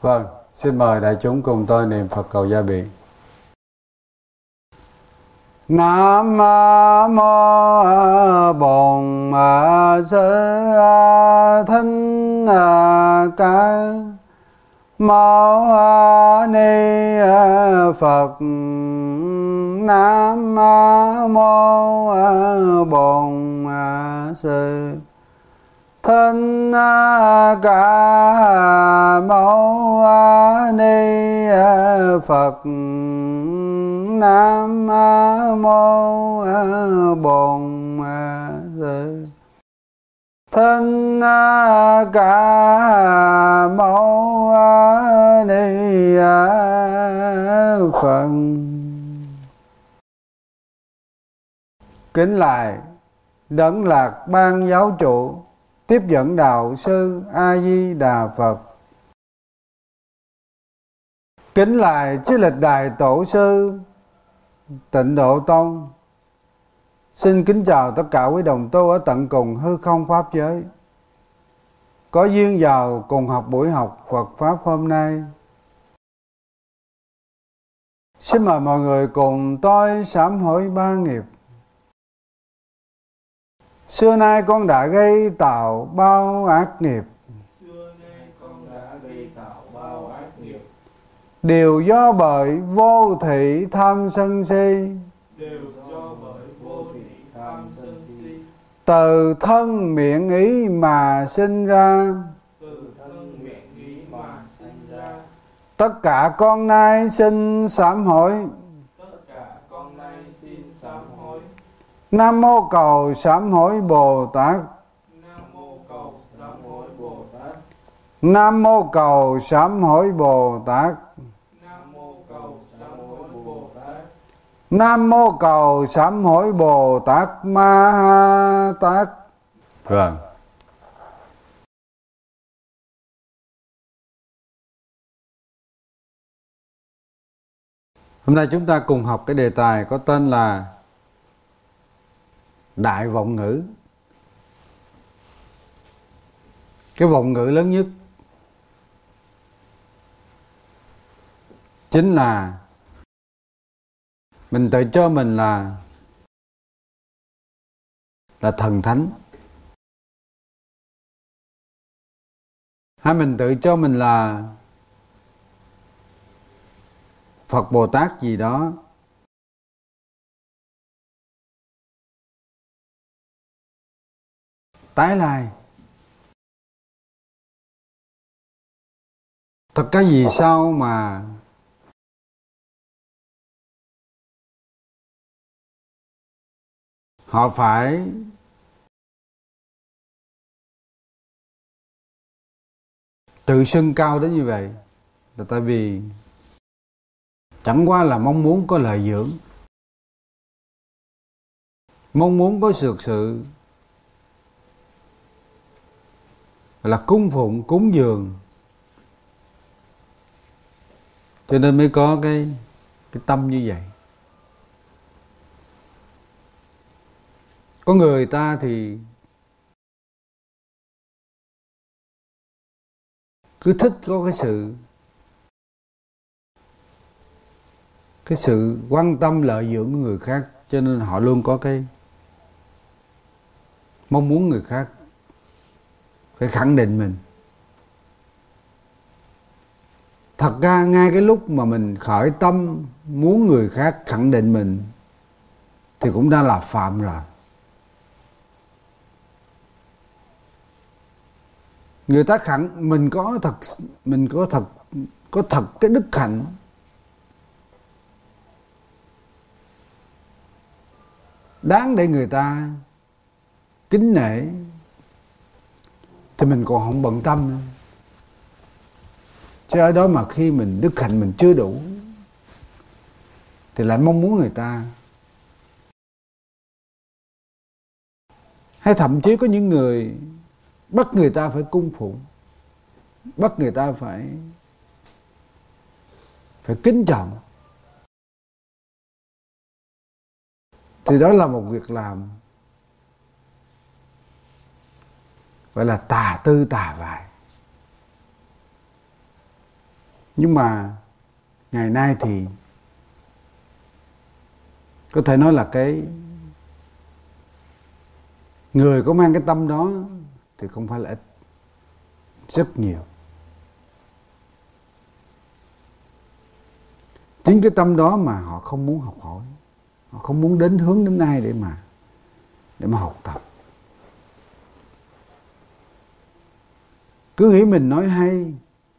Vâng, xin mời đại chúng cùng tôi niệm Phật cầu gia biện. Nam mô Bổn Sư Thích Ca Mâu Ni Phật. Nam mô Bổn Sư Thích Ca Mâu Ni Phật. Nam mô Bổn Sư Thích Ca Mâu Ni Phật. Kính lạy Đấng Lạc Ban Giáo Chủ, tiếp dẫn đạo sư A Di Đà Phật. Kính lạy Chư Lịch Đại Tổ sư Tịnh Độ Tông. Xin kính chào tất cả quý đồng tu ở tận cùng hư không pháp giới, có duyên vào cùng học buổi học Phật Pháp hôm nay. Xin mời mọi người cùng tôi sám hối ba nghiệp. Xưa nay con đã gây tạo bao ác nghiệp, đều do bởi vô thị tham sân si. Từ thân miệng ý mà sinh ra, tất cả con nay xin sám hối. Nam mô cầu sám hối Bồ Tát. Nam mô cầu sám hối Bồ Tát. Nam mô cầu sám hối Bồ Tát Ma Ha Tát. Vâng. Hôm nay chúng ta cùng học cái đề tài có tên là Đại Vọng Ngữ. Cái vọng ngữ lớn nhất chính là mình tự cho mình là thần thánh, hay mình tự cho mình là Phật Bồ Tát gì đó. Tái lai. Thật cái gì sao mà họ phải tự xưng cao đến như vậy? Là tại vì chẳng qua là mong muốn có lợi dưỡng, mong muốn có sự là cung phụng, cúng dường, cho nên mới có cái tâm như vậy. Có người ta thì cứ thích có cái sự quan tâm lợi dưỡng của người khác, cho nên họ luôn có cái mong muốn người khác phải khẳng định mình. Thật ra ngay cái lúc mà mình khởi tâm muốn người khác khẳng định mình thì cũng đã là phạm rồi. Người ta khẳng mình có thật cái đức hạnh, đáng để người ta kính nể, thì mình còn không bận tâm nữa. Chứ ở đó mà khi mình đức hạnh mình chưa đủ thì lại mong muốn người ta. Hay thậm chí có những người bắt người ta phải cung phụng, bắt người ta phải kính trọng, thì đó là một việc làm gọi là tà tư tà vại. Nhưng mà ngày nay thì có thể nói là cái người có mang cái tâm đó thì không phải là ít, rất nhiều. Chính cái tâm đó mà họ không muốn học hỏi, họ không muốn hướng đến ai để mà học tập. Cứ nghĩ mình nói hay,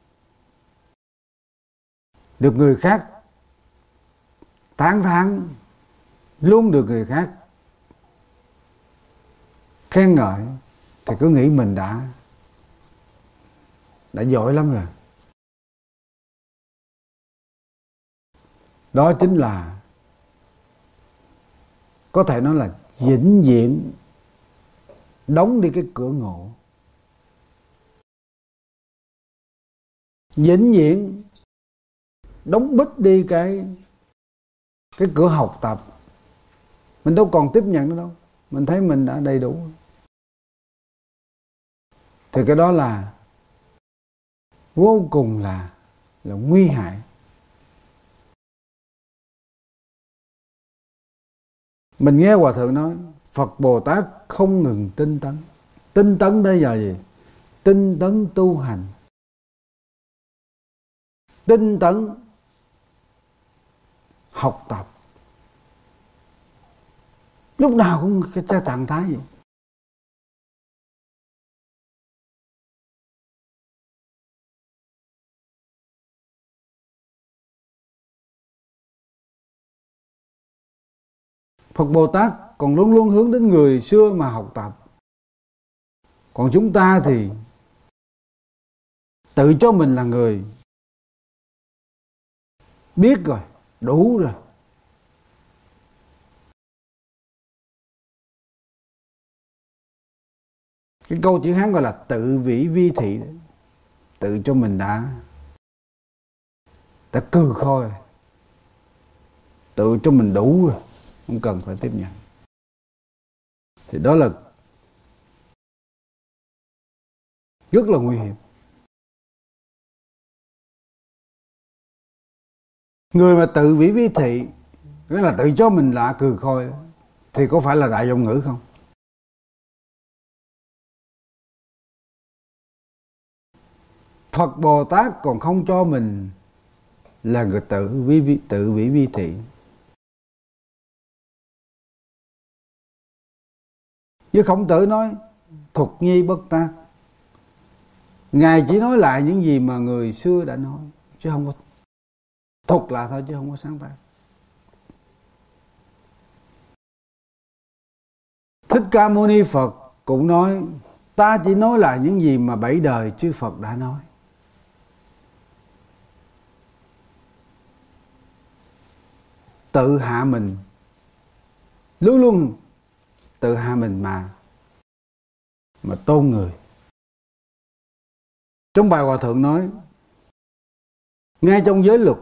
được người khác tán thán, luôn được người khác khen ngợi, thì cứ nghĩ mình đã giỏi lắm rồi. Đó chính là, có thể nói là vĩnh viễn đóng đi cái cửa ngộ, vĩnh viễn đóng bít đi cái cửa học tập. Mình đâu còn tiếp nhận nữa đâu, mình thấy mình đã đầy đủ. Thì cái đó là vô cùng là nguy hại. Mình nghe Hòa Thượng nói Phật Bồ Tát không ngừng tinh tấn. Tinh tấn đây là gì? Tinh tấn tu hành, tinh tấn học tập, lúc nào cũng cái trạng thái gì. Phật Bồ Tát còn luôn luôn hướng đến người xưa mà học tập. Còn chúng ta thì tự cho mình là người biết rồi, đủ rồi. Cái câu chữ Hán gọi là tự vĩ vi thị đấy. Tự cho mình đã cừ khôi, tự cho mình đủ rồi, không cần phải tiếp nhận. Thì đó là rất là nguy hiểm. Người mà tự vĩ vi thị, nghĩa là tự cho mình là cừ khôi, thì có phải là đại vọng ngữ không? Phật Bồ Tát còn không cho mình là người tự vĩ vi thị. Với Khổng Tử nói thục nhi bất tác. Ngài chỉ nói lại những gì mà người xưa đã nói, chứ không có thục là thôi, chứ không có sáng tác. Thích Ca Mâu Ni Phật cũng nói ta chỉ nói lại những gì mà 7 đời chư Phật đã nói. Tự hạ mình, luôn luôn tự hạ mình mà tôn người. Trong bài Hòa Thượng nói, ngay trong giới luật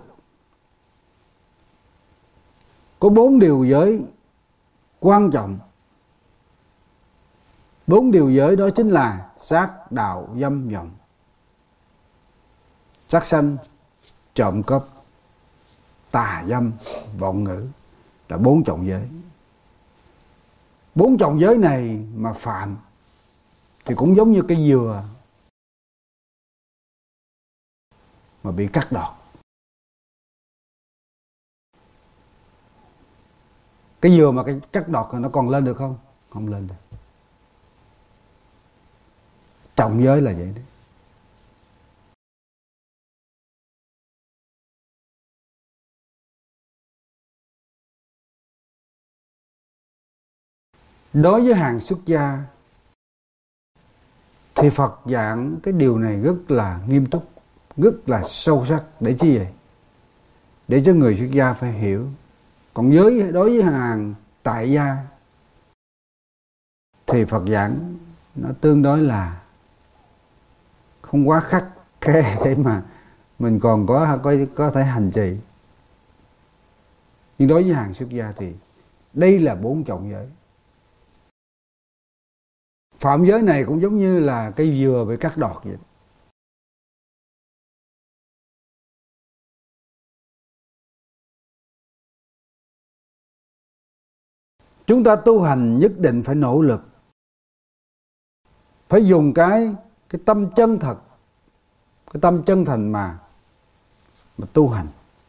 có 4 điều giới quan trọng. 4 điều giới đó chính là sát, đạo, dâm, vọng. Sát sanh, trộm cắp, tà dâm, vọng ngữ là 4 trọng giới. 4 trọng giới này mà phạm thì cũng giống như cái dừa mà bị cắt đọt. Cái dừa mà cái cắt đọt thì nó còn lên được không? Không lên được. Trọng giới là vậy đấy. Đối với hàng xuất gia thì Phật giảng cái điều này rất là nghiêm túc, rất là sâu sắc. Để chi vậy? Để cho người xuất gia phải hiểu. Còn đối với hàng tại gia thì Phật giảng nó tương đối là không quá khắt khe để mà mình còn có thể hành trì. Nhưng đối với hàng xuất gia thì đây là 4 trọng giới. Phạm giới này cũng giống như là cây dừa bị cắt đọt vậy. Chúng ta tu hành nhất định phải nỗ lực, phải dùng cái tâm chân thật, cái tâm chân thành mà tu hành.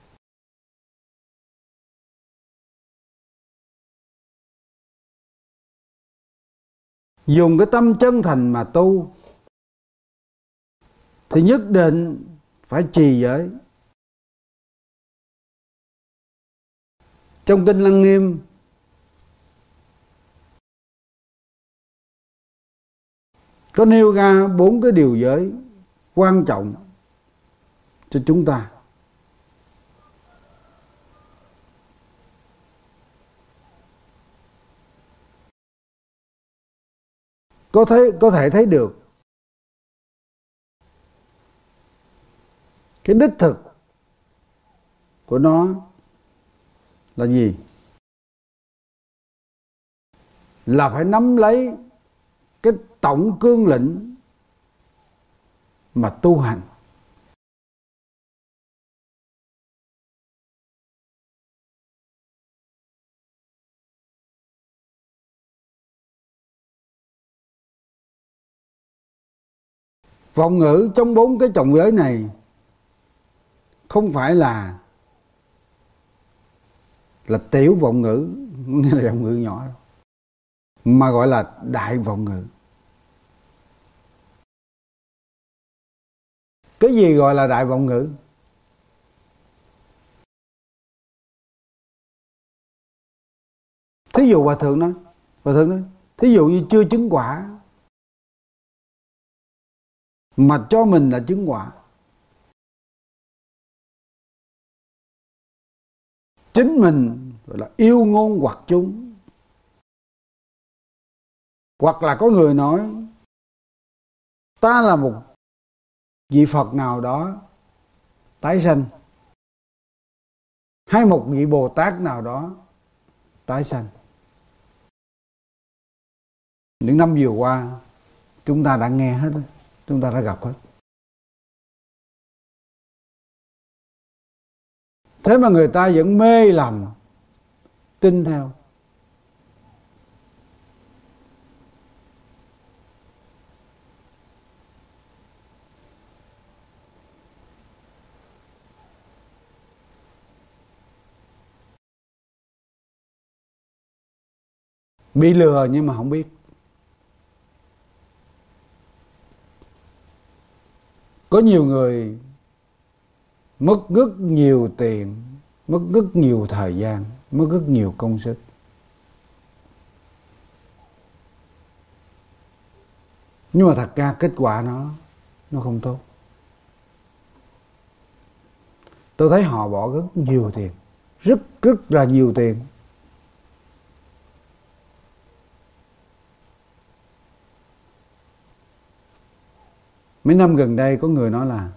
Dùng cái tâm chân thành mà tu thì nhất định phải trì giới. Trong Kinh Lăng Nghiêm có nêu ra 4 cái điều giới quan trọng cho chúng ta. Có thể thấy được cái đích thực của nó là gì? Là phải nắm lấy cái tổng cương lĩnh mà tu hành. Vọng ngữ trong 4 cái trọng giới này không phải là tiểu vọng ngữ, nghĩa là vọng ngữ nhỏ đâu, mà gọi là đại vọng ngữ. Cái gì gọi là đại vọng ngữ? Thí dụ Hòa Thượng nói, thí dụ như chưa chứng quả mà cho mình là chứng quả, chính mình gọi là yêu ngôn hoặc chúng. Hoặc là có người nói ta là một vị Phật nào đó tái sanh, hay một vị Bồ Tát nào đó tái sanh. Những năm vừa qua chúng ta đã nghe hết, chúng ta đã gặp hết. Thế mà người ta vẫn mê lầm, tin theo. Bị lừa nhưng mà không biết. Có nhiều người mất rất nhiều tiền, mất rất nhiều thời gian, mất rất nhiều công sức. Nhưng mà thật ra kết quả nó không tốt. Tôi thấy họ bỏ rất nhiều tiền, rất là nhiều tiền. Mấy năm gần đây có người nói là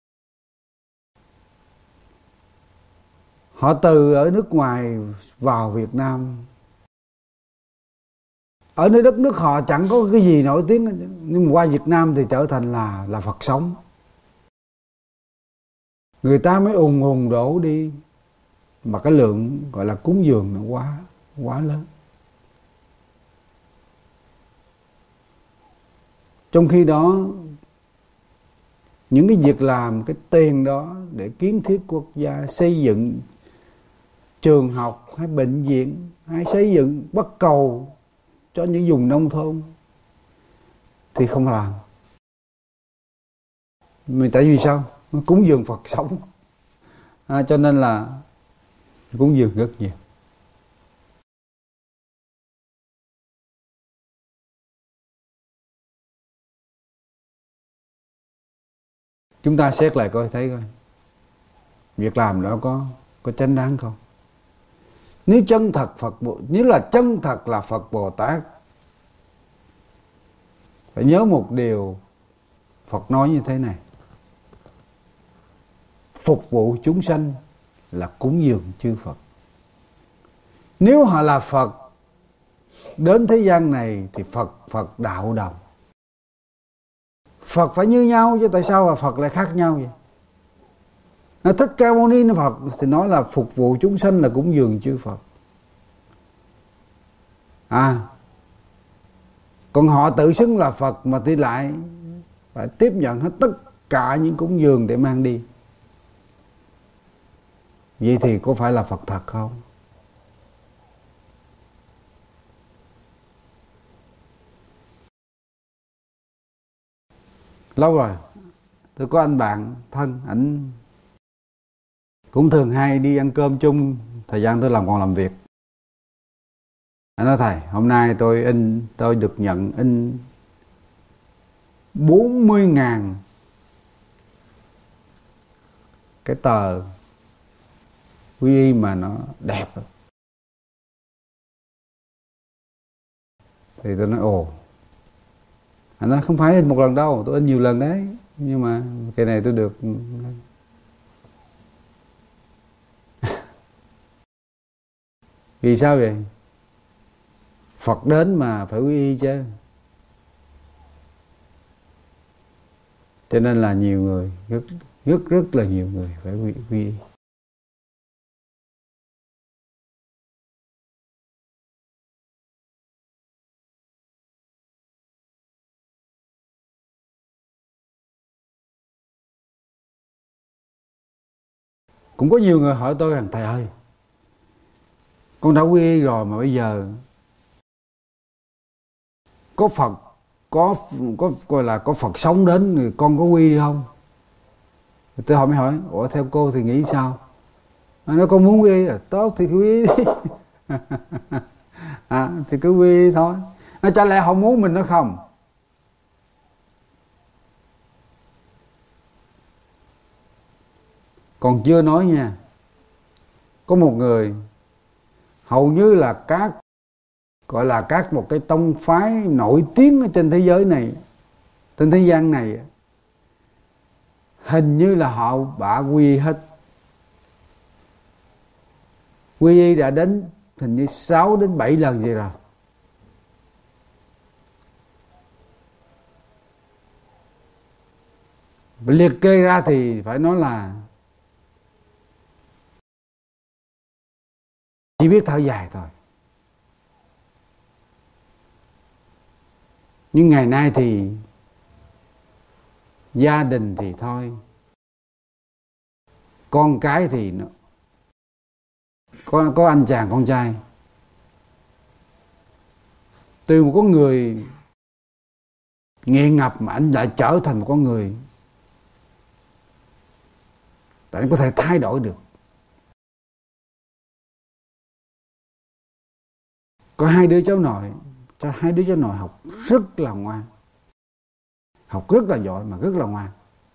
họ từ ở nước ngoài vào Việt Nam, ở nơi đất nước họ chẳng có cái gì nổi tiếng, nhưng mà qua Việt Nam thì trở thành là Phật sống. Người ta mới ùn đổ đi, mà cái lượng gọi là cúng dường nó quá lớn. Trong khi đó những cái việc làm, cái tiền đó để kiến thiết quốc gia, xây dựng trường học hay bệnh viện, hay xây dựng bắc cầu cho những vùng nông thôn thì không làm. Tại vì sao? Cúng dường Phật sống, cho nên là cúng dường rất nhiều. Chúng ta xét lại coi thấy coi việc làm đó có chánh đáng không? Nếu là chân thật là Phật Bồ Tát, phải nhớ một điều Phật nói như thế này: phục vụ chúng sanh là cúng dường chư Phật. Nếu họ là Phật đến thế gian này thì Phật đạo đồng. Phật phải như nhau chứ tại sao mà Phật lại khác nhau vậy? Thích Ca Mâu Ni Phật thì nói là phục vụ chúng sanh là cúng dường chư Phật. Còn họ tự xưng là Phật mà thì lại phải tiếp nhận hết tất cả những cúng dường để mang đi. Vậy thì có phải là Phật thật không? Lâu rồi tôi có anh bạn thân, ảnh cũng thường hay đi ăn cơm chung thời gian tôi còn làm việc. Anh nói thầy, hôm nay tôi được nhận in 40.000 cái tờ quy y mà nó đẹp. Thì tôi nói ồ. Anh nói không phải in một lần đâu, tôi in nhiều lần đấy. Nhưng mà cái này tôi được. Vì sao vậy? Phật đến mà phải quy y chứ. Cho nên là nhiều người, rất là nhiều người phải quy y. Cũng có nhiều người hỏi tôi rằng thầy ơi, con đã quy y rồi mà bây giờ có Phật, có gọi là có Phật sống đến thì con có quy đi không? Tôi mới hỏi, ủa theo cô thì nghĩ sao? Nó con muốn quy y là tốt thì quy y đi. Thì cứ quy y thôi. Chả lẽ không muốn mình nó không? Còn chưa nói nha, có một người hầu như là các gọi là các một cái tông phái nổi tiếng ở trên thế giới này, trên thế gian này, hình như là họ bả quy y hết. Quy y đã đến hình như 6 đến 7 lần vậy rồi. Liệt kê ra thì phải nói là chỉ biết thở dài thôi. Nhưng ngày nay thì gia đình thì thôi, con cái thì nó có anh chàng con trai, từ một con người nghiện ngập mà anh lại trở thành một con người để anh có thể thay đổi được. Có hai đứa cháu nội học rất là ngoan, học rất là giỏi mà rất là ngoan.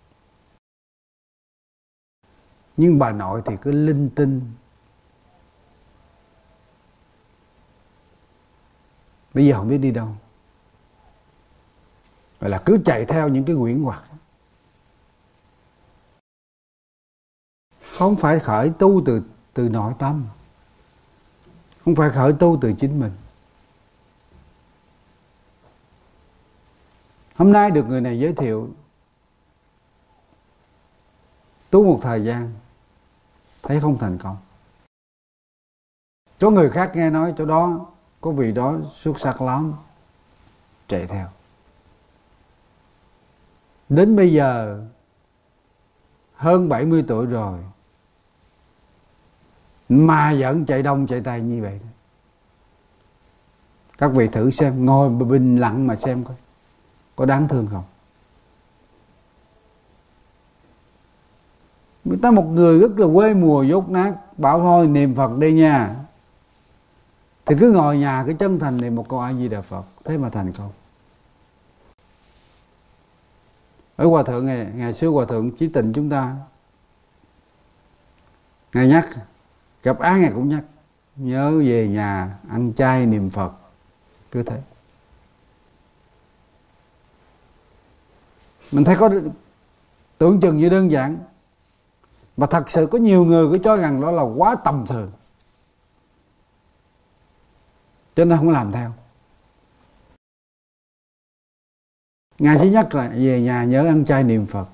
Nhưng bà nội thì cứ linh tinh. Bây giờ không biết đi đâu. Gọi là cứ chạy theo những cái quyển hoặc. Không phải khởi tu từ nội tâm, không phải khởi tu từ chính mình. Hôm nay được người này giới thiệu, tu một thời gian thấy không thành công. Có người khác nghe nói chỗ đó có vị đó xuất sắc lắm, chạy theo. Đến bây giờ hơn 70 tuổi rồi mà vẫn chạy đông chạy tây như vậy. Các vị thử xem, ngồi bình lặng mà xem coi có đáng thương không. Người ta một người rất là quê mùa dốt nát, bảo thôi niệm Phật đi nha, thì cứ ngồi nhà cứ chân thành niệm một câu A Di Đà Phật, thế mà thành công. Ở Hòa Thượng ngày xưa Hòa Thượng Chí Tịnh chúng ta, Ngài nhắc, gặp ai Ngài cũng nhắc, nhớ về nhà ăn chay niệm Phật, cứ thế. Mình thấy có tưởng chừng như đơn giản, mà thật sự có nhiều người cứ cho rằng đó là quá tầm thường, cho nên không làm theo. Ngài chỉ nhắc là về nhà nhớ ăn chay niệm Phật.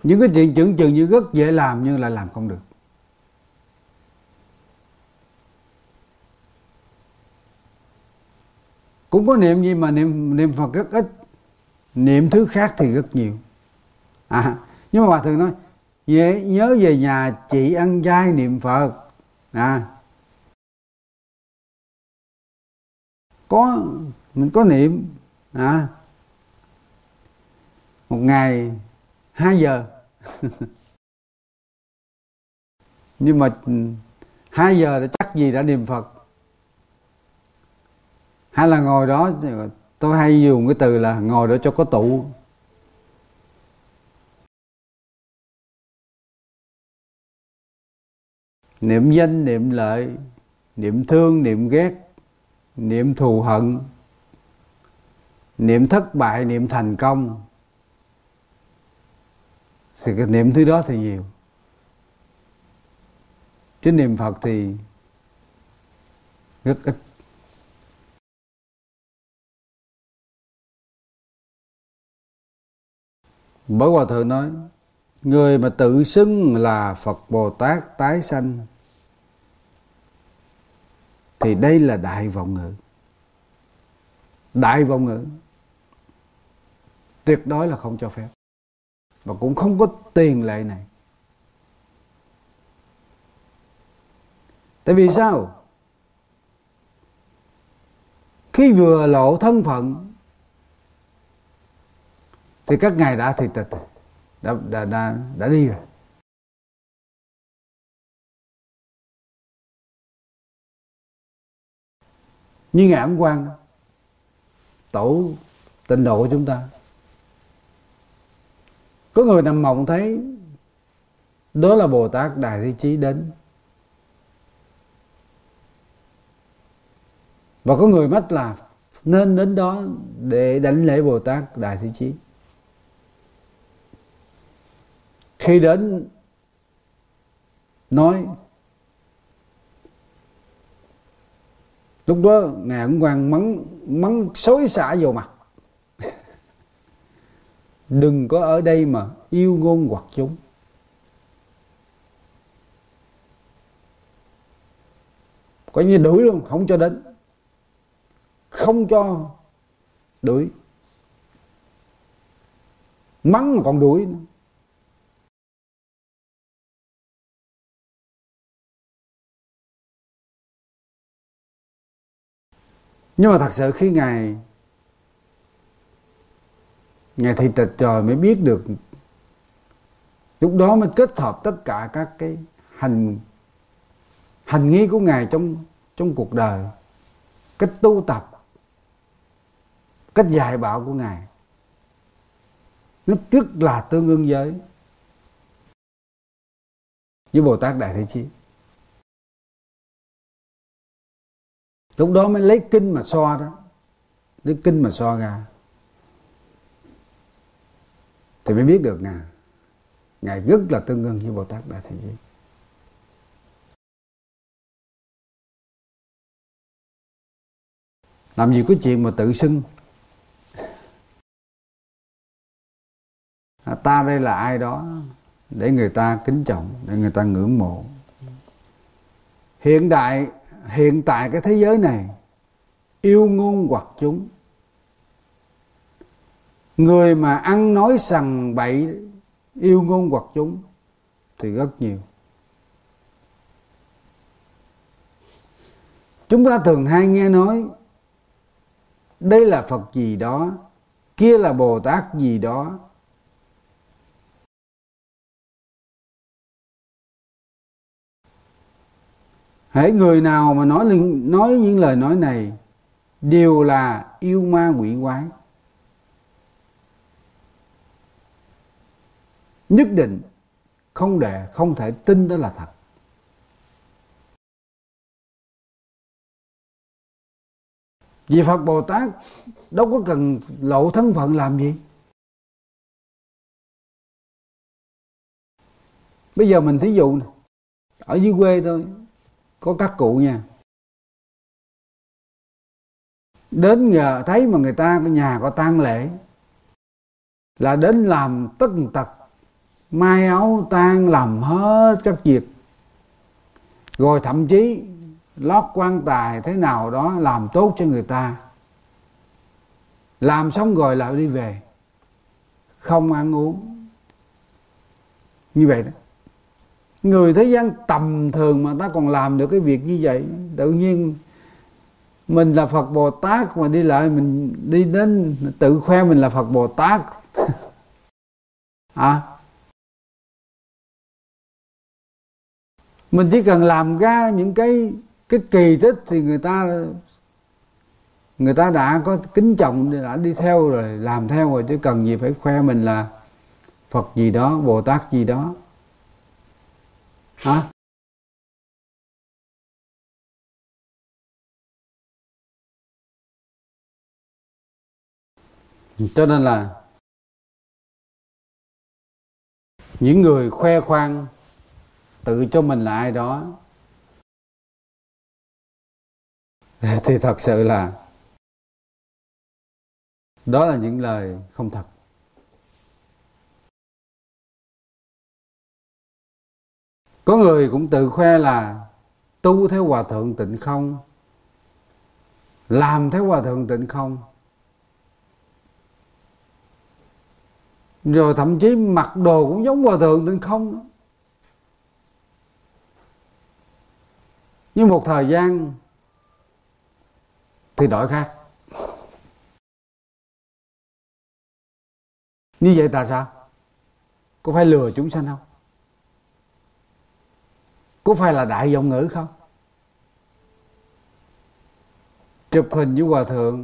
Những cái chuyện tưởng chừng như rất dễ làm nhưng lại làm không được. Cũng có niệm gì mà niệm Phật rất ít, niệm thứ khác thì rất nhiều. Nhưng mà Hòa Thượng nói nhớ về nhà chị ăn chay niệm Phật. Mình có niệm một ngày 2 giờ nhưng mà 2 giờ đã chắc gì đã niệm Phật. Hay là ngồi đó, tôi hay dùng cái từ là ngồi đó cho có tụ. Niệm danh, niệm lợi, niệm thương, niệm ghét, niệm thù hận, niệm thất bại, niệm thành công. Thì cái niệm thứ đó thì nhiều. Chứ niệm Phật thì rất ít. Bởi Hòa Thượng nói, người mà tự xưng là Phật Bồ Tát tái sanh thì đây là đại vọng ngữ. Đại vọng ngữ tuyệt đối là không cho phép, và cũng không có tiền lệ này. Tại vì sao? Khi vừa lộ thân phận thì các ngài đã thì tịch, đã đi rồi. Như Ngài Ấn Quang, tổ tịnh độ của chúng ta, có người nằm mộng thấy đó là Bồ Tát Đại Thế Chí đến, và có người mách là nên đến đó để đảnh lễ Bồ Tát Đại Thế Chí. Khi đến nói, lúc đó Ngài Ấn Quang mắng xối xả vào mặt. Đừng có ở đây mà yêu ngôn hoặc chúng. Coi như đuổi luôn, không cho đến, không cho đuổi, mắng mà còn đuổi nữa. Nhưng mà thật sự khi Ngài thị tịch rồi mới biết được, lúc đó mới kết hợp tất cả các cái hành nghi của Ngài trong cuộc đời, cách tu tập, cách dạy bảo của Ngài, nó rất là tương ưng với Bồ Tát Đại Thế Chí. Lúc đó mới lấy kinh mà so đó, lấy kinh mà so ra thì mới biết được Ngài rất là tương ưng với Bồ Tát Đại Thế Chí. Làm gì có chuyện mà tự xưng ta đây là ai đó để người ta kính trọng, để người ta ngưỡng mộ. Hiện tại cái thế giới này yêu ngôn hoặc chúng, người mà ăn nói sằng bậy yêu ngôn hoặc chúng thì rất nhiều. Chúng ta thường hay nghe nói đây là Phật gì đó, kia là Bồ Tát gì đó. Hễ người nào mà nói những lời nói này đều là yêu ma quỷ quái. Nhất định không thể tin đó là thật. Vì Phật Bồ Tát đâu có cần lộ thân phận làm gì. Bây giờ mình thí dụ ở dưới quê thôi, có các cụ nha, đến nhờ thấy mà người ta nhà có tang lễ là đến làm tất tật mai áo tang, làm hết các việc, rồi thậm chí lót quan tài thế nào đó làm tốt cho người ta, làm xong rồi lại đi về, không ăn uống. Như vậy đó, người thế gian tầm thường mà ta còn làm được cái việc như vậy. Tự nhiên mình là Phật Bồ Tát mà đi lại mình đi đến tự khoe mình là Phật Bồ Tát. Mình chỉ cần làm ra những cái kỳ tích thì người ta đã có kính trọng, đã đi theo rồi, làm theo rồi, chứ cần gì phải khoe mình là Phật gì đó, Bồ Tát gì đó. Cho nên là những người khoe khoang tự cho mình là ai đó thì thật sự là đó là những lời không thật. Có người cũng tự khoe là tu theo Hòa Thượng Tịnh Không, làm theo Hòa Thượng Tịnh Không, rồi thậm chí mặc đồ cũng giống Hòa Thượng Tịnh Không nữa. Nhưng một thời gian thì đổi khác. Như vậy tại sao? Có phải lừa chúng sanh không? Có phải là đại giọng ngữ không? Chụp hình với Hòa Thượng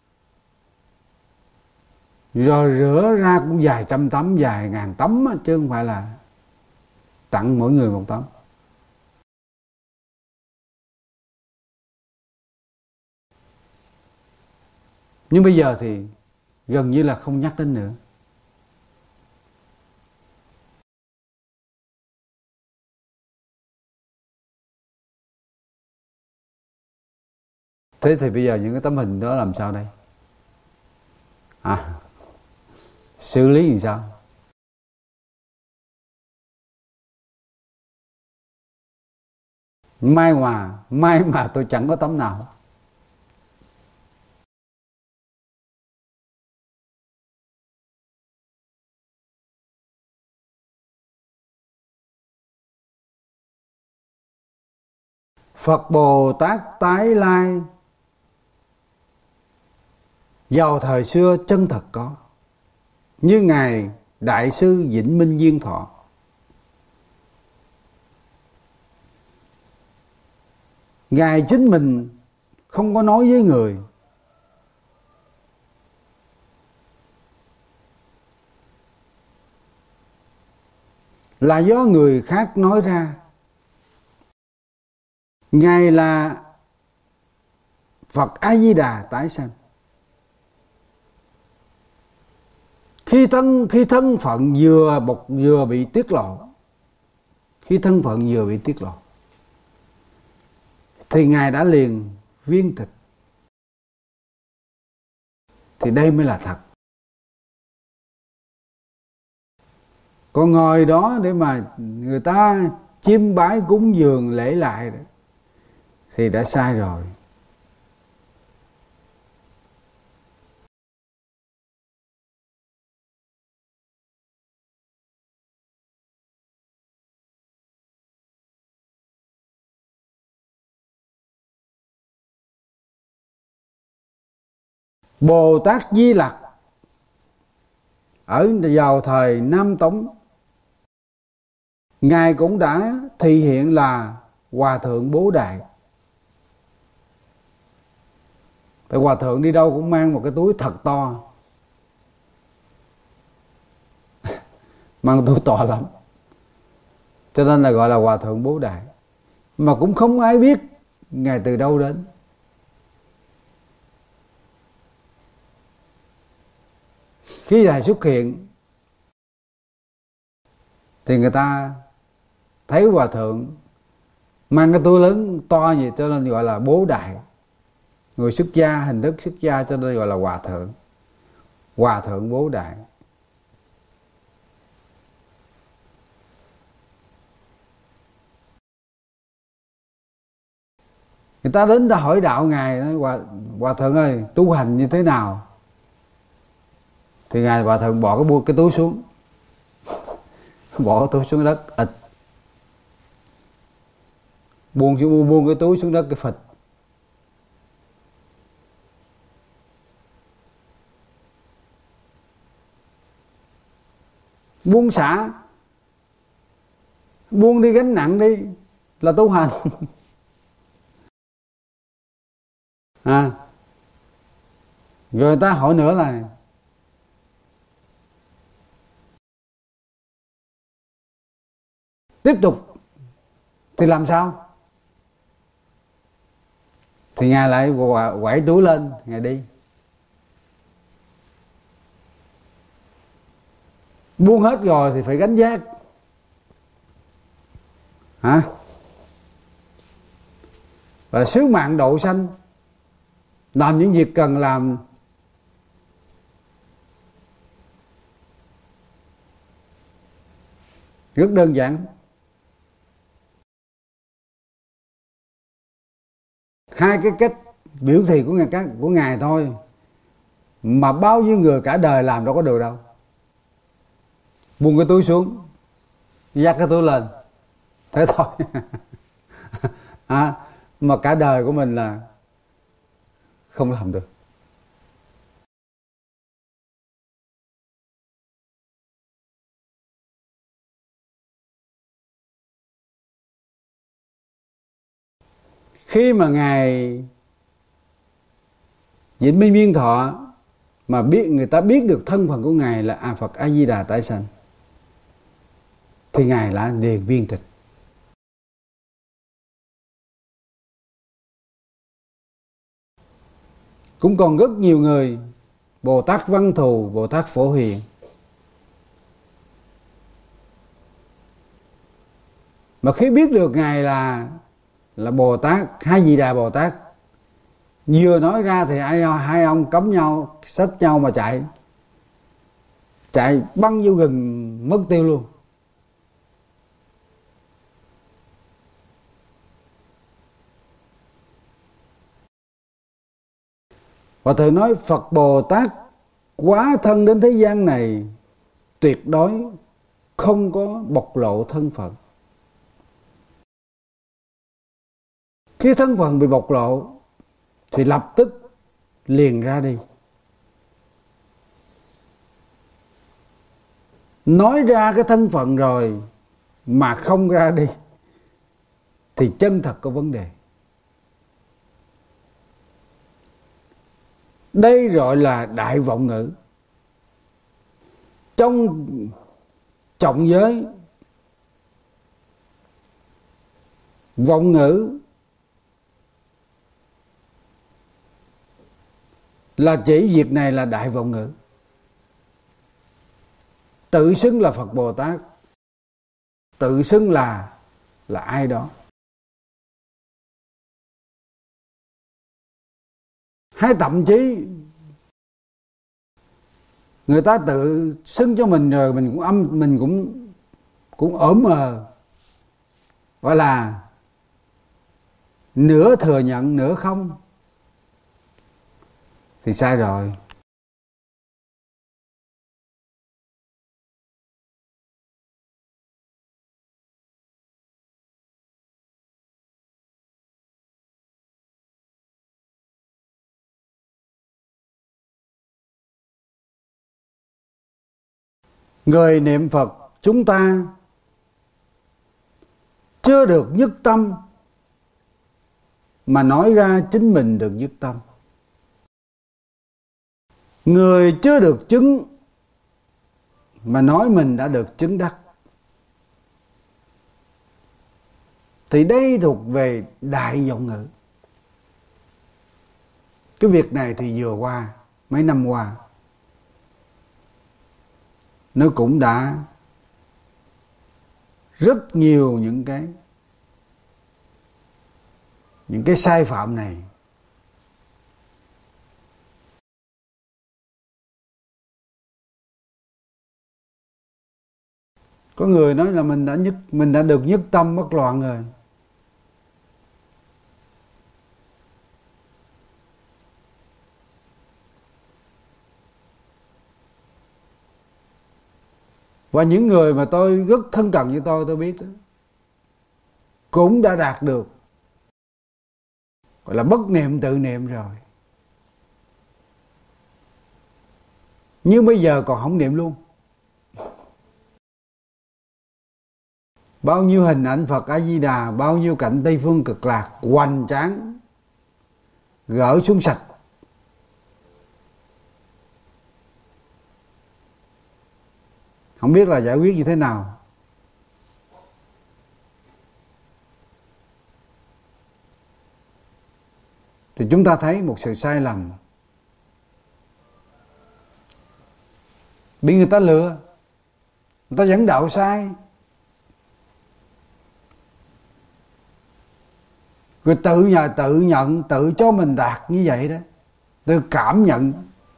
rồi rửa ra cũng vài trăm tấm, vài ngàn tấm, chứ không phải là tặng mỗi người một tấm. Nhưng bây giờ thì gần như là không nhắc đến nữa. Thế thì bây giờ những cái tấm hình đó làm sao đây? Xử lý làm sao? May mà tôi chẳng có tấm nào. Phật Bồ Tát tái lai vào thời xưa chân thật có, như Ngài Đại sư Vĩnh Minh Viên Thọ. Ngài chính mình không có nói với người, là do người khác nói ra. Ngài là Phật A Di Đà tái sanh. Khi thân phận vừa bị tiết lộ, thì Ngài đã liền viên tịch. Thì đây mới là thật. Còn ngồi đó để mà người ta chiêm bái cúng dường lễ lại thì đã sai rồi. Bồ Tát Di Lặc ở vào thời Nam Tống, Ngài cũng đã thị hiện là Hòa Thượng Bố Đại. Tại Hòa Thượng đi đâu cũng mang một cái túi thật to, mang túi to lắm, cho nên là gọi là Hòa Thượng Bố Đại. Mà cũng không ai biết Ngài từ đâu đến. Khi Ngài xuất hiện thì người ta thấy Hòa Thượng mang cái túi lớn to gì, cho nên gọi là Bố Đại. Người xuất gia, hình thức xuất gia, cho nên gọi là Hòa Thượng Bố Đại. Người ta đến ta hỏi đạo Ngài, nói hòa thượng ơi, tu hành như thế nào? Thì Ngài hòa thượng bỏ cái túi xuống, bỏ cái túi xuống đất, ịt, buông cái túi xuống đất, cái phịch. Buông xả, buông đi gánh nặng đi là tu hành. Rồi người ta hỏi nữa là tiếp tục thì làm sao? Thì Ngài lại quẩy túi lên, Ngài đi. Buông hết rồi thì phải gánh vác. Và sứ mạng độ sanh, làm những việc cần làm, rất đơn giản. Hai cái cách biểu thị của Ngài thôi, mà bao nhiêu người cả đời làm đâu có được đâu. Buông cái túi xuống, dắt cái túi lên, thế thôi. Mà cả đời của mình là không làm được. Khi mà Ngài Vĩnh Minh Viên Thọ mà người ta biết được thân phận của Ngài là Phật A Di Đà tái sanh, thì Ngài là liền viên tịch. Cũng còn rất nhiều người, Bồ Tát Văn Thù, Bồ Tát Phổ Hiền, mà khi biết được Ngài là Bồ Tát, hai Di Đà Bồ Tát, vừa nói ra thì hai ông cấm nhau, xách nhau mà chạy băng vô rừng mất tiêu luôn. Và thầy nói Phật Bồ Tát quá thân đến thế gian này, tuyệt đối không có bộc lộ thân phận. Khi thân phận bị bộc lộ thì lập tức liền ra đi. Nói ra cái thân phận rồi mà không ra đi thì chân thật có vấn đề. Đây gọi là đại vọng ngữ. Trong trọng giới, vọng ngữ là chỉ việc này là đại vọng ngữ. Tự xưng là Phật Bồ Tát, tự xưng là ai đó, hay thậm chí người ta tự xưng cho mình rồi mình cũng ỡm mờ, gọi là nửa thừa nhận nửa không, thì sai rồi. Người niệm Phật chúng ta chưa được nhất tâm mà nói ra chính mình được nhất tâm. Người chưa được chứng mà nói mình đã được chứng đắc, thì đây thuộc về đại vọng ngữ. Cái việc này thì vừa qua, mấy năm qua, nó cũng đã rất nhiều những cái sai phạm này. Có người nói là mình đã được nhất tâm bất loạn rồi. Và những người mà tôi rất thân cận với tôi biết đó, cũng đã đạt được gọi là bất niệm tự niệm rồi. Nhưng bây giờ còn không niệm luôn. Bao nhiêu hình ảnh Phật A Di Đà, bao nhiêu cảnh Tây Phương Cực Lạc hoành tráng gỡ xuống sạch. Không biết là giải quyết như thế nào. Thì chúng ta thấy một sự sai lầm, bị người ta lừa, người ta dẫn đạo sai, rồi tự nhận, tự cho mình đạt như vậy đó, tự cảm nhận,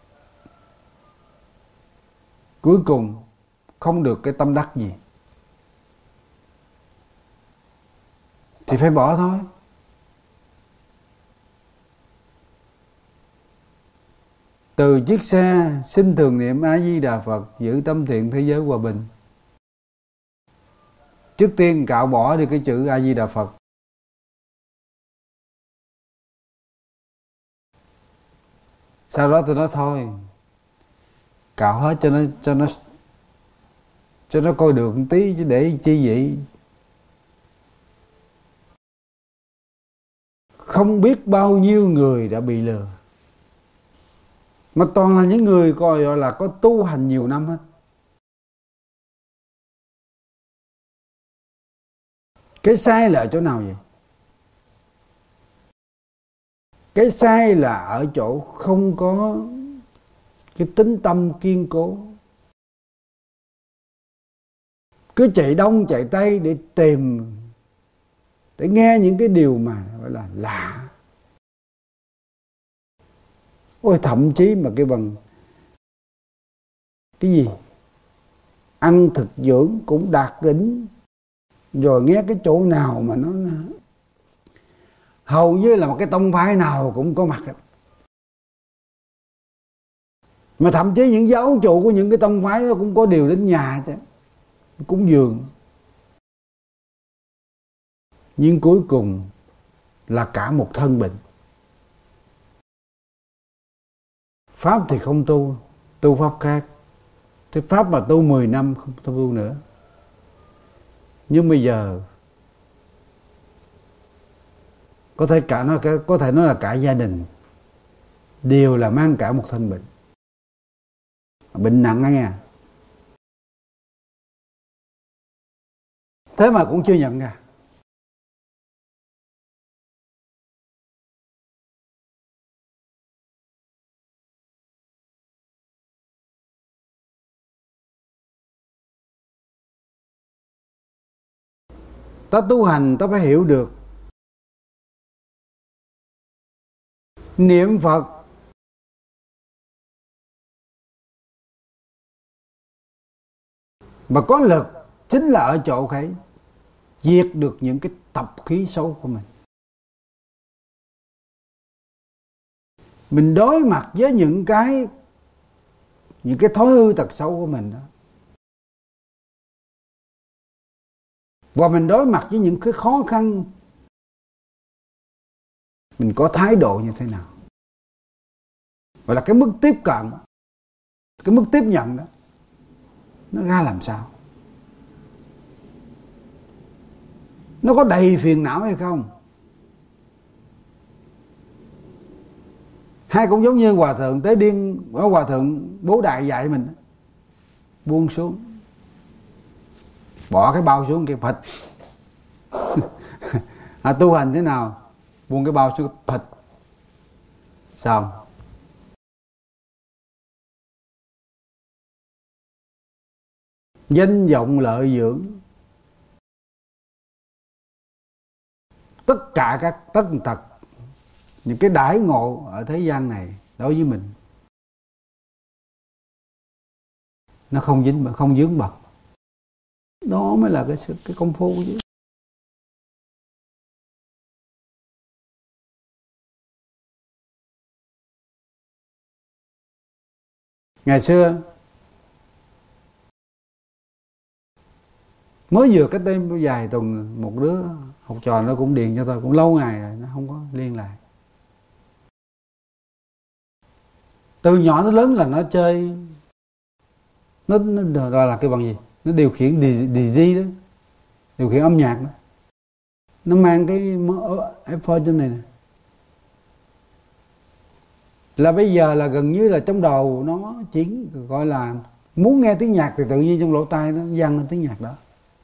cuối cùng không được cái tâm đắc gì thì phải bỏ thôi. Từ chiếc xe xin thường niệm A Di Đà Phật, giữ tâm thiện thế giới hòa bình. Trước tiên cạo bỏ đi cái chữ A Di Đà Phật. Sau đó tôi nói thôi, cạo hết cho nó coi được một tí, chứ để chi vậy. Không biết bao nhiêu người đã bị lừa, mà toàn là những người gọi là có tu hành nhiều năm hết. Cái sai là ở chỗ nào vậy? Cái sai là ở chỗ không có cái tính tâm kiên cố, cứ chạy đông chạy tây để tìm, để nghe những cái điều mà gọi là lạ. Ôi, thậm chí mà cái bằng cái gì ăn thực dưỡng cũng đạt đỉnh, rồi nghe cái chỗ nào mà nó hầu như là một cái tông phái nào cũng có mặt hết. Mà thậm chí những giáo chủ của những cái tông phái đó cũng có điều đến nhà chứ, cúng dường. Nhưng cuối cùng là cả một thân bệnh. Pháp thì không tu, tu pháp khác. Thế pháp mà tu 10 năm không tu nữa. Nhưng bây giờ có thể nói là cả gia đình đều là mang cả một thân bệnh. Bệnh nặng đó nha. Thế mà cũng chưa nhận ra. Ta tu hành ta phải hiểu được niệm Phật mà có lực chính là ở chỗ ấy diệt được những cái tập khí xấu của mình. Mình đối mặt với những cái thói hư tật xấu của mình đó, và mình đối mặt với những cái khó khăn, mình có thái độ như thế nào, gọi là cái mức tiếp cận, cái mức tiếp nhận đó nó ra làm sao, nó có đầy phiền não hay không. Hay cũng giống như Hòa Thượng Tế Điên, Hòa Thượng Bố Đại dạy mình, buông xuống, bỏ cái bao xuống cái phịch. Tu hành thế nào? Buông cái bao xuống phịch, xong. Danh vọng lợi dưỡng, tất cả các tất tật, những cái đãi ngộ ở thế gian này đối với mình nó không dính, không vướng bận. Đó mới là cái công phu chứ. Ngày xưa Mới vừa cách đây vài tuần một đứa học trò nó cũng điện cho tôi, cũng lâu ngày rồi nó không có liên lạc. Từ nhỏ nó lớn là nó chơi, nó gọi là cái bằng gì, nó điều khiển DJ đó, điều khiển âm nhạc đó. Nó mang cái iPhone trên này nè, là bây giờ là gần như là trong đầu nó chỉ gọi là muốn nghe tiếng nhạc thì tự nhiên trong lỗ tai nó vang lên tiếng nhạc đó,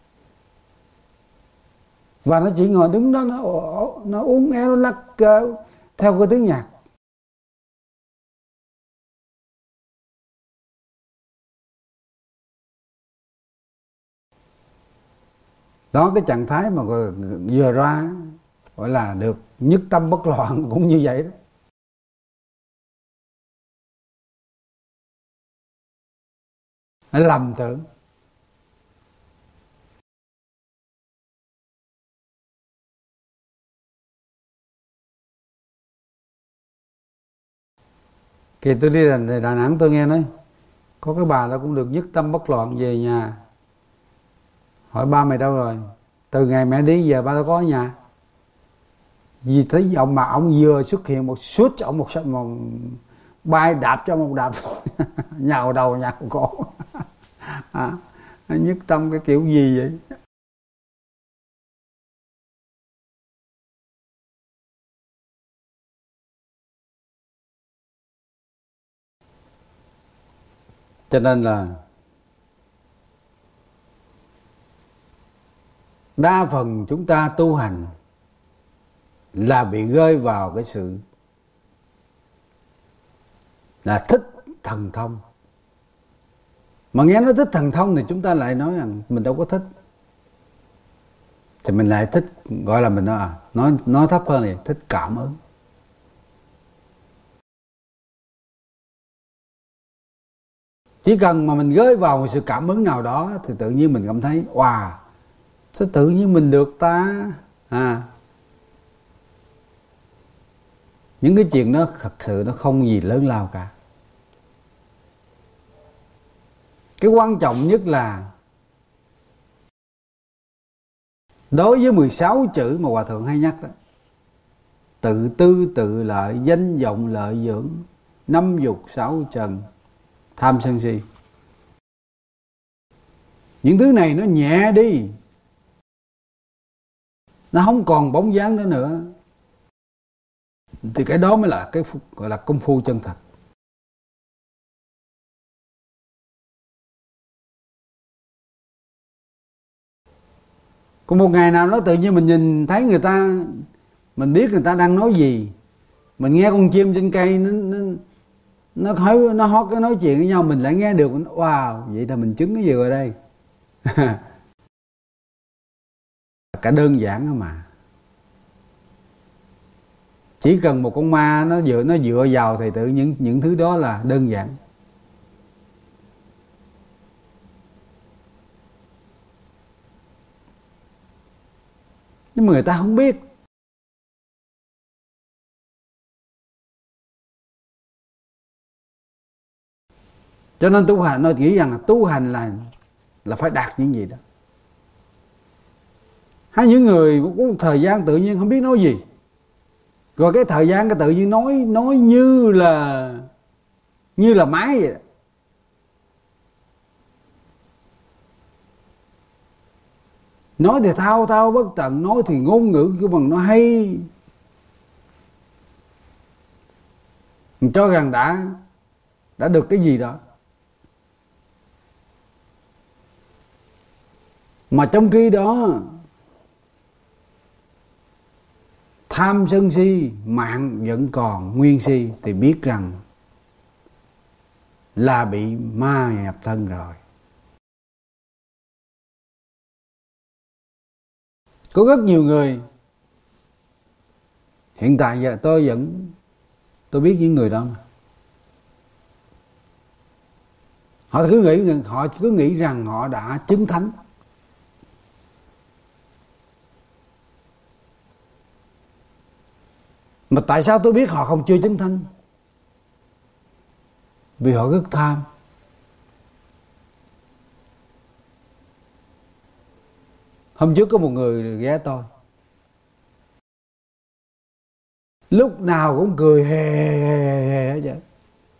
và nó chỉ ngồi đứng đó, nó uốn éo, nó lắc theo cái tiếng nhạc. Đó, cái trạng thái mà vừa ra gọi là được nhất tâm bất loạn cũng như vậy đó. Nó lầm tưởng. Thì tôi đi Đà Nẵng, tôi nghe nói có cái bà đó cũng được nhất tâm bất loạn, về nhà hỏi ba mày đâu rồi, từ ngày mẹ đi giờ ba đâu có ở nhà. Vì thấy ông mà ông vừa xuất hiện một suốt ông một bay đạp cho một đạp nhào đầu nhào cổ. Nhất tâm cái kiểu gì vậy? Cho nên là đa phần chúng ta tu hành là bị rơi vào cái sự là thích thần thông. Mà nghe nói thích thần thông thì chúng ta lại nói rằng mình đâu có thích, thì mình lại thích, gọi là mình nói thấp hơn thì thích cảm ứng. Chỉ cần mà mình rơi vào một sự cảm ứng nào đó thì tự nhiên mình cảm thấy wow, sao tự nhiên mình được ta. Những cái chuyện đó thật sự nó không gì lớn lao cả. Cái quan trọng nhất là đối với 16 chữ mà Hòa Thượng hay nhắc đó: tự tư tự lợi, danh vọng lợi dưỡng, năm dục sáu trần, tham sân si. Những thứ này nó nhẹ đi, nó không còn bóng dáng đó nữa, thì cái đó mới là cái gọi là công phu chân thật. Có một ngày nào đó tự nhiên mình nhìn thấy người ta, mình biết người ta đang nói gì, mình nghe con chim trên cây nó hót cái nói chuyện với nhau, mình lại nghe được. Wow, vậy là mình chứng cái gì rồi đây? Cả đơn giản đó mà. Chỉ cần một con ma nó dựa vào thì tự những thứ đó là đơn giản. Nhưng mà người ta không biết. Cho nên tu hành, nó nghĩ rằng là tu hành là phải đạt những gì đó. Hay những người có một thời gian tự nhiên không biết nói gì, rồi cái thời gian cái tự nhiên nói như là máy vậy đó. Nói thì thao thao bất tận, nói thì ngôn ngữ của bằng nó hay, mình cho rằng đã được cái gì đó. Mà trong khi đó tham sân si, mạng vẫn còn nguyên si, thì biết rằng là bị ma nhập thân rồi. Có rất nhiều người, hiện tại giờ tôi biết những người đó mà. Họ cứ nghĩ rằng họ đã chứng thánh. Mà tại sao tôi biết họ không chưa chứng thánh? Vì họ rất tham. Hôm trước có một người ghé tôi, lúc nào cũng cười hề hề hết trơn.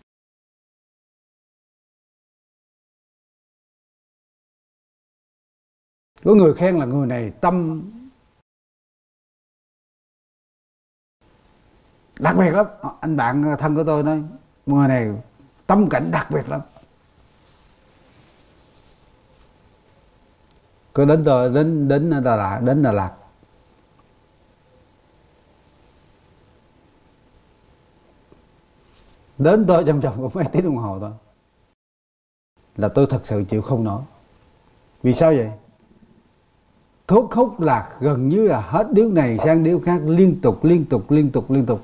Có người khen là người này tâm đặc biệt lắm. Anh bạn thân của tôi nói người này tâm cảnh đặc biệt lắm. Cứ đến tôi đến Đà Lạt đến tôi trong có mấy tiếng đồng hồ thôi là tôi thật sự chịu không nổi. Vì sao vậy? Thuốc hút là gần như là hết điếu này sang điếu khác, liên tục.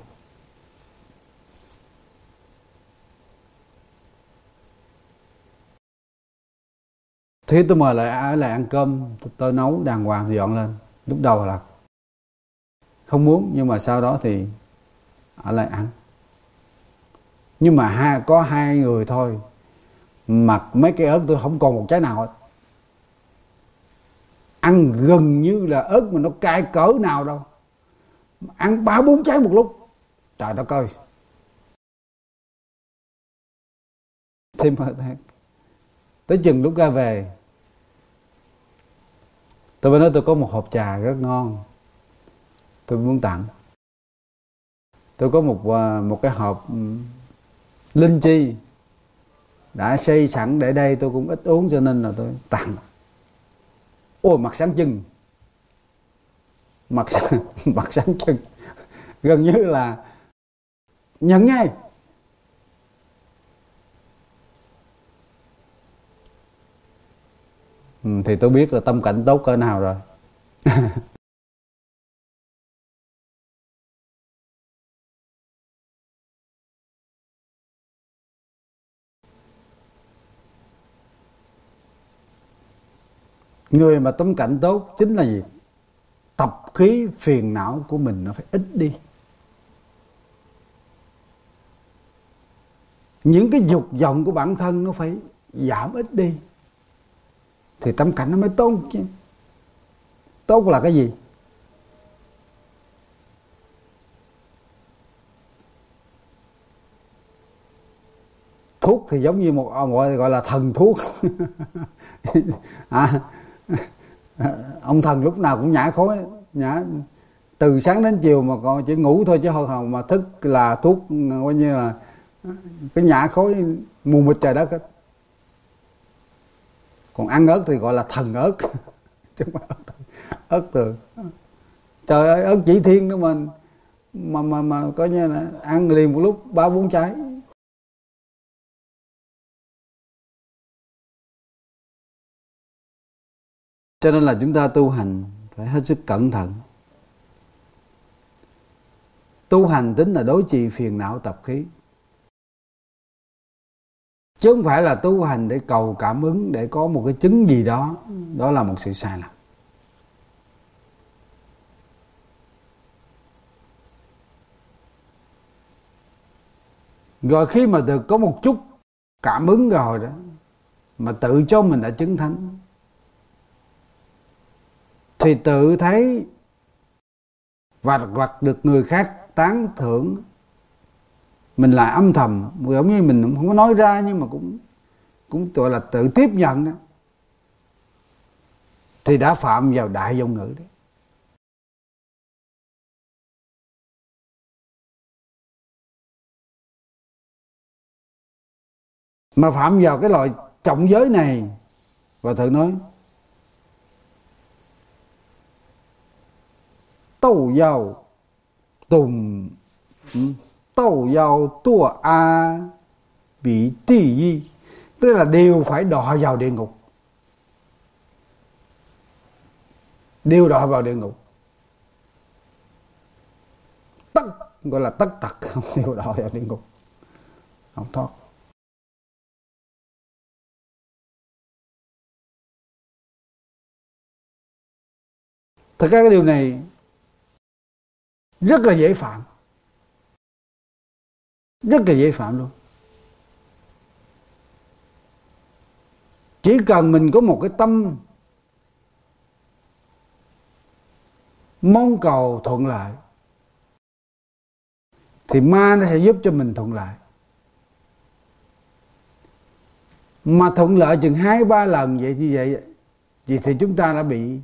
Thế tôi mời lại ở lại ăn cơm, tôi nấu đàng hoàng thì dọn lên. Lúc đầu là không muốn, nhưng mà sau đó thì ở lại ăn. Nhưng mà có hai người thôi, mà mấy cây ớt tôi không còn một trái nào hết. Ăn gần như là ớt mà nó cay cỡ nào đâu, ăn 3-4 trái một lúc. Trời đất ơi. Thêm tới chừng lúc ra về, tôi mới nói tôi có một hộp trà rất ngon, tôi muốn tặng. Tôi có một cái hộp linh chi đã xây sẵn để đây, tôi cũng ít uống cho nên là tôi tặng. Ôi mặt sáng trưng, mặt sáng trưng, gần như là nhận ngay. Thì tôi biết là tâm cảnh tốt cỡ nào rồi. Người mà tâm cảnh tốt chính là gì? Tập khí phiền não của mình nó phải ít đi. Những cái dục vọng của bản thân nó phải giảm ít đi, thì tâm cảnh nó mới tốt chứ. Tốt là cái gì? Thuốc thì giống như một gọi là thần thuốc. Ông thần lúc nào cũng nhả khói, từ sáng đến chiều mà còn chỉ ngủ thôi, chứ không mà thức là thuốc, coi như là cái nhả khói mù mịt trời đất hết. Còn ăn ớt thì gọi là thần ớt. Chứ không phải ớt thường. Trời ơi, ớt chỉ thiên đó mà coi như là ăn liền một lúc 3-4 trái. Cho nên là chúng ta tu hành phải hết sức cẩn thận. Tu hành tính là đối trị phiền não tập khí, chứ không phải là tu hành để cầu cảm ứng, để có một cái chứng gì đó. Đó là một sự sai lầm. Rồi khi mà được có một chút cảm ứng rồi đó, mà tự cho mình đã chứng thánh, thì tự thấy hoặc được người khác tán thưởng, mình lại âm thầm, giống như mình không có nói ra nhưng mà cũng gọi là tự tiếp nhận đó, thì đã phạm vào đại vọng ngữ đấy. Mà phạm vào cái loại trọng giới này, và thử nói tâu giàu tùm tâu giàu tua a bị tì y, tức là đều phải đọa vào địa ngục, đều đọa vào địa ngục. Tất gọi là tất tật không đều đọa vào địa ngục, không thoát. Thật ra cái điều này rất là dễ phạm, rất là dễ phạm luôn. Chỉ cần mình có một cái tâm mong cầu thuận lợi thì ma nó sẽ giúp cho mình thuận lợi. Mà thuận lợi chừng 2-3 lần vậy như vậy thì chúng ta đã bị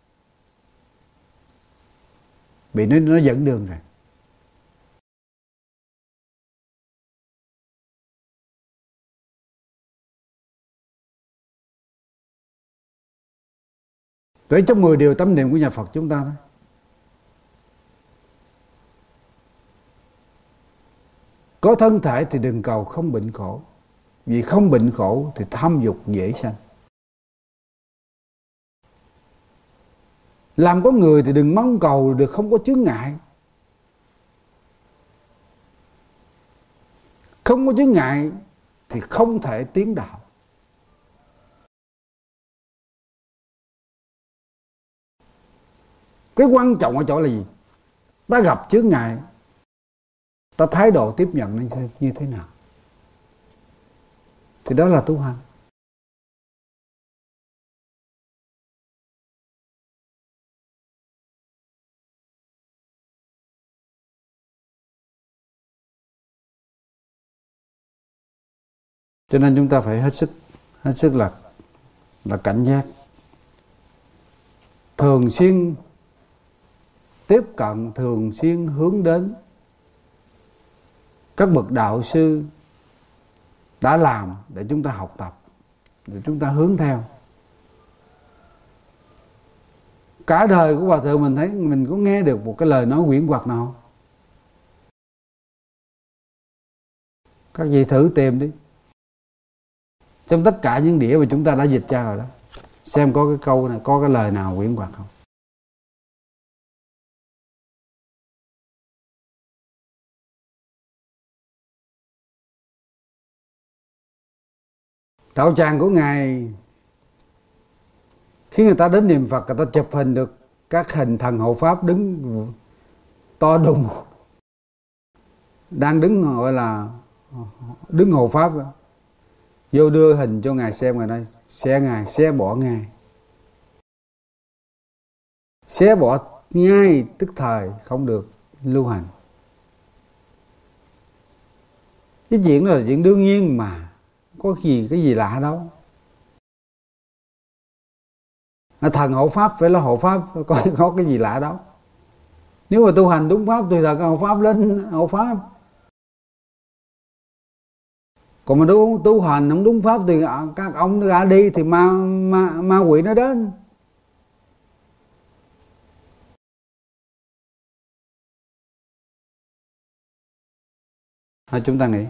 nó dẫn đường rồi. Đấy, trong 10 điều tâm niệm của nhà Phật chúng ta đó. Có thân thể thì đừng cầu không bệnh khổ, vì không bệnh khổ thì tham dục dễ sanh. Làm có người thì đừng mong cầu được không có chướng ngại. Không có chướng ngại thì không thể tiến đạo. Cái quan trọng ở chỗ là gì? Ta gặp chướng ngại, ta thái độ tiếp nhận nó như thế nào, thì đó là tu hành. Cho nên chúng ta phải hết sức là cảnh giác, thường xuyên tiếp cận, thường xuyên hướng đến các bậc đạo sư đã làm để chúng ta học tập, để chúng ta hướng theo. Cả đời của Hòa Thượng mình thấy mình có nghe được một cái lời nói huyễn hoặc nào không? Các vị thử tìm đi. Trong tất cả những đĩa mà chúng ta đã dịch ra rồi đó, xem có cái câu này, có cái lời nào huyễn hoặc không. Đạo tràng của Ngài khi người ta đến niệm Phật, người ta chụp hình được các hình thần hộ pháp đứng to đùng, đang đứng gọi là đứng hộ pháp. Vô đưa hình cho Ngài xem, Ngài nói xé Ngài, xé bỏ Ngài, xé bỏ ngay tức thời, không được lưu hành. Cái chuyện đó là chuyện đương nhiên mà, có cái gì lạ đâu. Thần hộ pháp phải là hộ pháp, có cái gì lạ đâu. Nếu mà tu hành đúng pháp thì thần hộ pháp lên hộ pháp. Còn mà tu hành không đúng pháp thì các ông ra đi thì ma quỷ nó đến. Thôi chúng ta nghĩ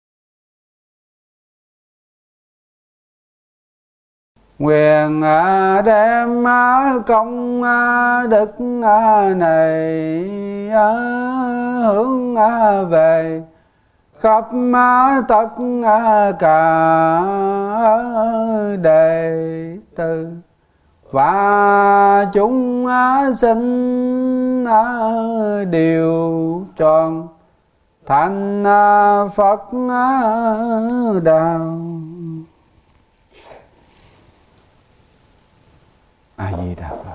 nguyện đem công đức này hướng về khắp tất cả đệ tử và chúng sinh đều tròn thành Phật đạo. A Di Đà Phật.